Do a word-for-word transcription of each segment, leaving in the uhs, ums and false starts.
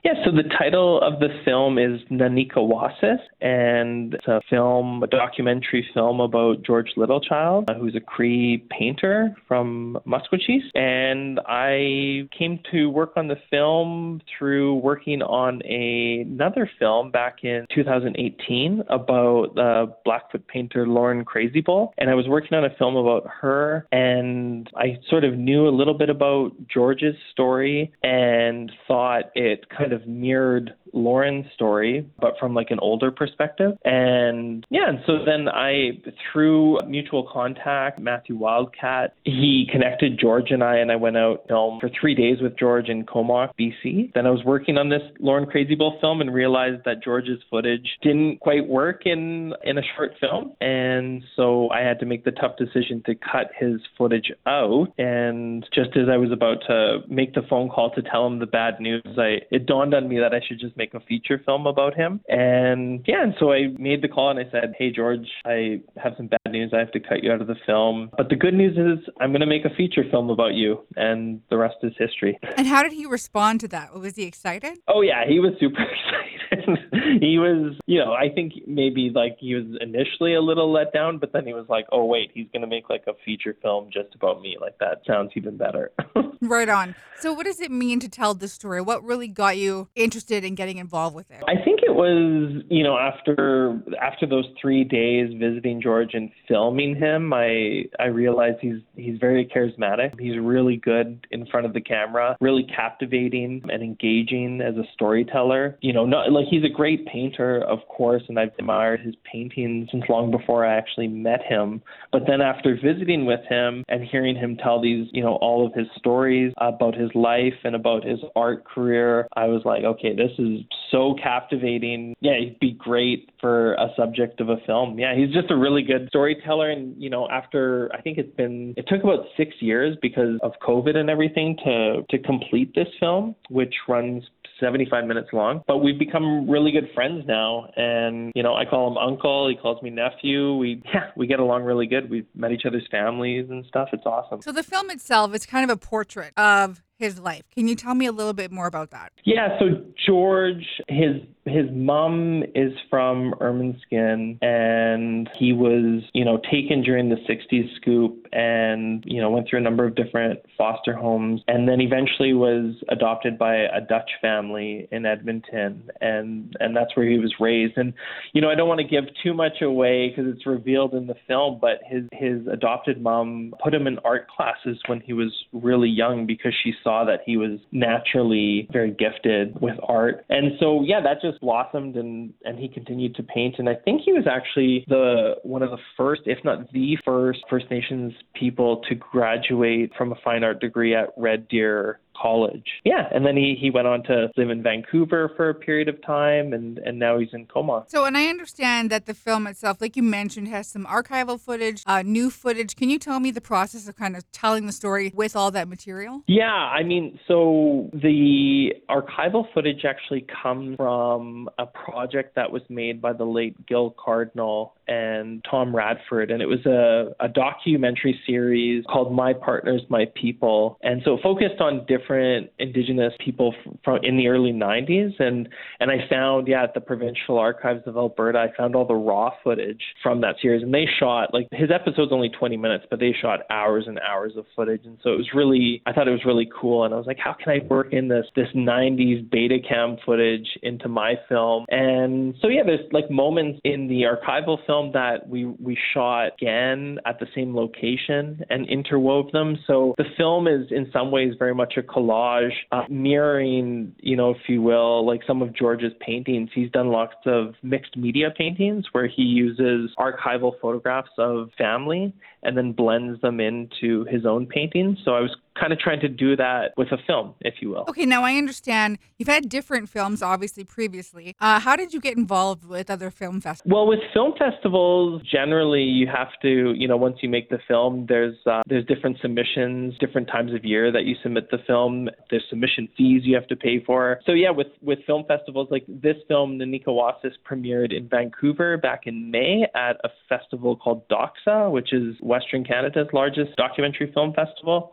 Yeah, so the title of the film is Nanika Wasis, and it's a film, a documentary film about George Littlechild, uh, who's a Cree painter from Musqueam. And I came to work on the film through working on a, another film back in two thousand eighteen about the Blackfoot painter Lauren Crazybull. And I was working on a film about her, and I sort of knew a little bit about George's story and thought it kind of mirrored Lauren's story, but from like an older perspective. And yeah, and so then I, through mutual contact, Matthew Wildcat, he connected George and I, and I went out film for three days with George in Comox, B C. Then I was working on this Lauren Crazybull film and realized that George's footage didn't quite work in, in a short film. And so I had to make the tough decision to cut his footage out. And just as I was about to make the phone call to tell him the bad news, I, it dawned on me that I should just make a feature film about him. And yeah, and so I made the call and I said, hey, George, I have some bad news. I have to cut you out of the film. But the good news is I'm going to make a feature film about you. And the rest is history. And how did he respond to that? Was he excited? Oh, yeah, he was super excited. He was, you know, I think maybe like he was initially a little let down, but then he was like, oh, wait, he's going to make like a feature film just about me. Like that sounds even better. Right on. So what does it mean to tell this story? What really got you interested in getting involved with it? I think it was, you know, after after those three days visiting George and filming him, I I realized he's he's very charismatic. He's really good in front of the camera, really captivating and engaging as a storyteller. You know, not like he's a great painter, of course, and I've admired his paintings since long before I actually met him. But then after visiting with him and hearing him tell these, you know, all of his stories about his life and about his art career, I was like, okay, this is so captivating. Yeah, he'd be great for a subject of a film. Yeah, he's just a really good storyteller. And, you know, after, I think it's been, it took about six years because of COVID and everything to, to complete this film, which runs seventy-five minutes long. But we've become really good friends now. And, you know, I call him uncle. He calls me nephew. We, yeah, we get along really good. We've met each other's families and stuff. It's awesome. So the film itself is kind of a portrait of his life. Can you tell me a little bit more about that? Yeah, so George, his his mom is from Ermineskin, and he was, you know, taken during the sixties scoop and, you know, went through a number of different foster homes, and then eventually was adopted by a Dutch family in Edmonton, and and that's where he was raised. And, you know, I don't want to give too much away because it's revealed in the film, but his, his adopted mom put him in art classes when he was really young because she saw that he was naturally very gifted with art. And so, yeah, that just blossomed, and, and he continued to paint. And I think he was actually the one of the first, if not the first, First Nations people to graduate from a fine art degree at Red Deer College. Yeah, and then he, he went on to live in Vancouver for a period of time, and, and now he's in Comox. So, and I understand that the film itself, like you mentioned, has some archival footage, uh, new footage. Can you tell me the process of kind of telling the story with all that material? Yeah, I mean, so the archival footage actually comes from a project that was made by the late Gil Cardinal and Tom Radford, and it was a, a documentary series called My Partners, My People, and so it focused on different Indigenous people from in the early nineties, and and I found, yeah, at the Provincial Archives of Alberta, I found all the raw footage from that series, and they shot, like, his episode's only twenty minutes, but they shot hours and hours of footage, and so it was really, I thought it was really cool, and I was like, how can I work in this this nineties Betacam footage into my film? And so, yeah, there's like moments in the archival film that we we shot again at the same location and interwove them. So the film is in some ways very much a collage, uh, mirroring, you know, if you will, like some of George's paintings. He's done lots of mixed media paintings where he uses archival photographs of family and then blends them into his own paintings. So I was kind of trying to do that with a film, if you will. Okay, now I understand you've had different films, obviously, previously. Uh, how did you get involved with other film festivals? Well, with film festivals, generally you have to, you know, once you make the film, there's uh, there's different submissions, different times of year that you submit the film. There's submission fees you have to pay for. So yeah, with, with film festivals, like this film, Nanika Wasis, premiered in Vancouver back in May at a festival called Doxa, which is Western Canada's largest documentary film festival. And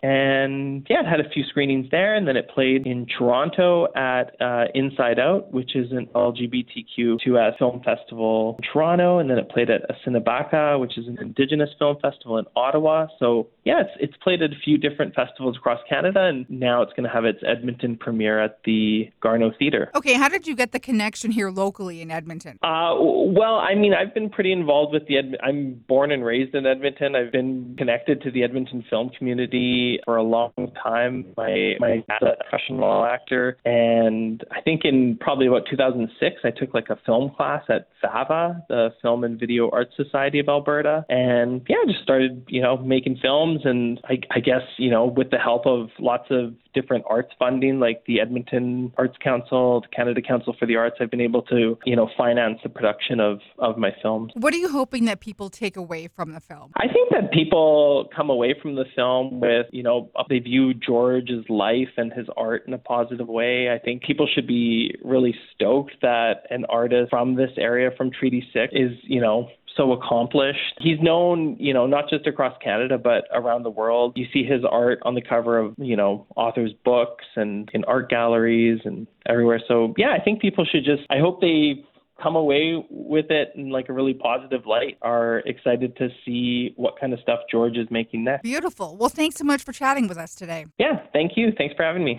And yeah, it had a few screenings there, and then it played in Toronto at uh, Inside Out, which is an L G B T Q two S film festival in Toronto, and then it played at Assiniboia, which is an Indigenous film festival in Ottawa. So yeah, it's it's played at a few different festivals across Canada, and now it's going to have its Edmonton premiere at the Garneau Theatre. Okay, how did you get the connection here locally in Edmonton? Uh, well, I mean, I've been pretty involved with the Ed- I'm born and raised in Edmonton. I've been connected to the Edmonton film community for a long time. My my dad's a professional actor, and I think in probably about two thousand six, I took like a film class at FAVA, the Film and Video Arts Society of Alberta, and yeah, just started, you know, making films. And I, I guess, you know, with the help of lots of different arts funding, like the Edmonton Arts Council, the Canada Council for the Arts, I've been able to, you know, finance the production of, of my films. What are you hoping that people take away from the film? I think that people come away from the film with, you know, they view George's life and his art in a positive way. I think people should be really stoked that an artist from this area, from Treaty six, is, you know, so accomplished. He's known, you know, not just across Canada, but around the world. You see his art on the cover of, you know, authors' books and in art galleries and everywhere. So, yeah, I think people should just, I hope they come away with it in like a really positive light, are excited to see what kind of stuff George is making next. Beautiful. Well, thanks so much for chatting with us today. Yeah, thank you. Thanks for having me.